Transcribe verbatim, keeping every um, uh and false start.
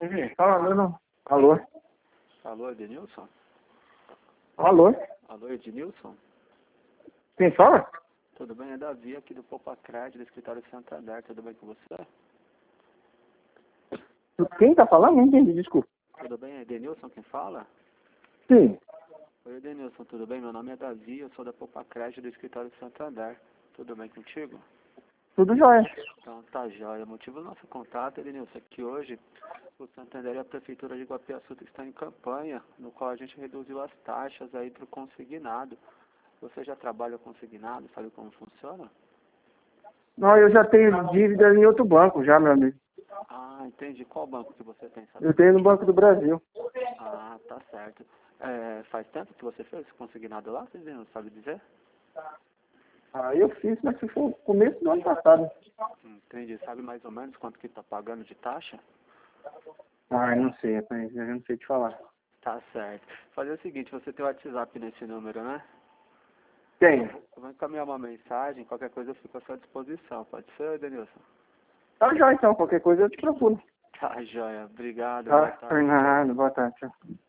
Sim, fala, não. Alô? Alô, Edenilson? Alô? Alô, Ednilson? Quem fala? Tudo bem? É Davi aqui do Popacred, do escritório Santander. Tudo bem com você? Quem tá falando? Não entendi, desculpa. Tudo bem? É Edenilson quem fala? Sim. Oi, Edenilson, tudo bem? Meu nome é Davi, eu sou da Popacred, do escritório Santander. Tudo bem contigo? Tudo jóia. Então, tá jóia. O motivo do nosso contato, Edenilson, é que hoje o Santander e a Prefeitura de Iguapiaçu estão em campanha, no qual a gente reduziu as taxas aí para o consignado. Você já trabalha consignado? Sabe como funciona? Não, eu já tenho dívida em outro banco já, meu amigo. Ah, entendi. Qual banco que você tem, sabe? Eu tenho no Banco do Brasil. Ah, tá certo. É, faz tempo que você fez esse consignado lá, você não sabe dizer? Ah, eu fiz, mas foi no começo do ano passado. Entendi. Sabe mais ou menos quanto que tá pagando de taxa? Ah, não sei, rapaz, eu não sei te falar. Tá certo. Fazer o seguinte, você tem o WhatsApp nesse número, né? Tenho. Eu vou encaminhar uma mensagem, qualquer coisa eu fico à sua disposição. Pode ser, Denilson? Tá jóia então, qualquer coisa eu te procuro. Tá, joia. Obrigado. Boa Tá, tarde. Tchau. Fernando, boa tarde. Tchau.